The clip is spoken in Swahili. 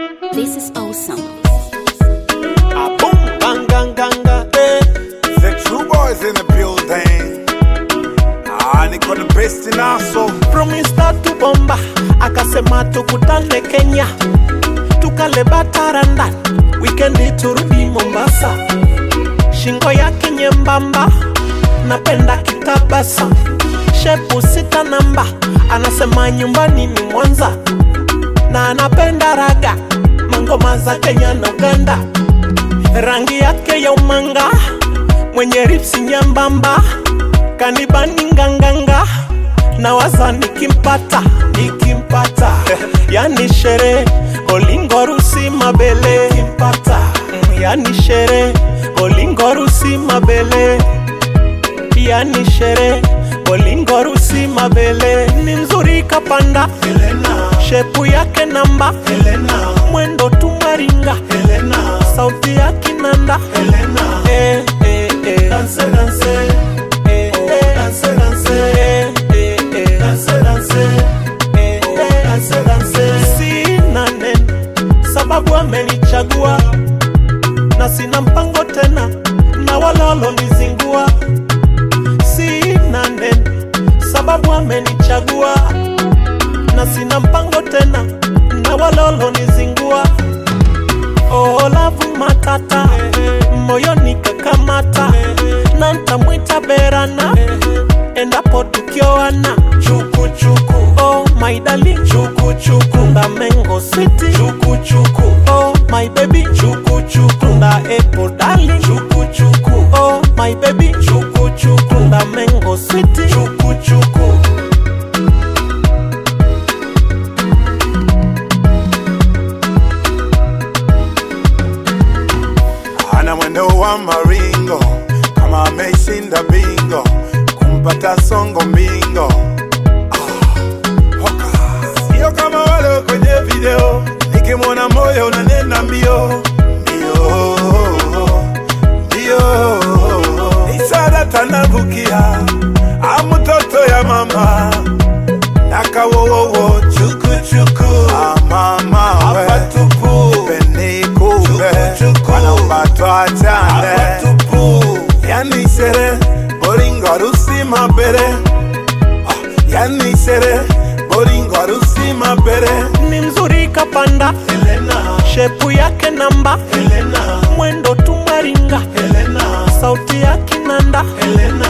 This is awesome. Boom, bang, gang, gang, eh. The true boys in the building. Niko the best in aso. From Insta to Bomba, akasema tukutane Kenya, tukale bataranda, weekendi turudi Mombasa. Shingo yake nyembamba, napenda kitabasa. Shepu sita namba, anasema nyumbani ni Mwanza, na anapenda raga, mangoma za Kenya na Uganda. Rangi yake ya umanga, mwenye ripsi nyembamba, kanibani nganganga, na waza nikimpata yani shere, olingo rusi mabele kimpata, yani shere, olingo rusi mabele, yani shere, olingo rusi mabele. Ni mzuri kapanda Helena, shepu yake namba Helena, mwendo tumaringa Helena, sauti ya kinanda Helena, dance dance, dance dance, dance dance. Sina neno sababu amenichagua, na sina mpango tena na wala walonizingua. Sina neno sababu amenichagua, na sina mpango tena na wala walonizingua. Oh, lavu matata, moyoni kakamata, na ntamwita Berana, endapo tukioana. Chuku chuku, oh my darling, chuku chuku, nda Mango City, chuku chuku, oh my baby, chuku chuku, nda Apple darling, chuku chuku, oh my baby, chuku chuku, nda Mango City, chuku chuku. Ana mwendo wa maringo, kama ameshinda bingo, kumpata songo mbingo. Sio kama wale kwenye video, nikimwona moyo unanena mbio mbio mbio. Isara tanavukia, amutoto ya mama, nakawowowo chuku chuku. Mama we, peni kube, wanaumbatwa chane. Yani shere, boringo rusi mabere. Yani shere, boringo rusi mabere. Ni mzuri kapanda Helena, shepu yake namba Helena, mwendo tumaringa Helena, sauti ya kinanda Helena.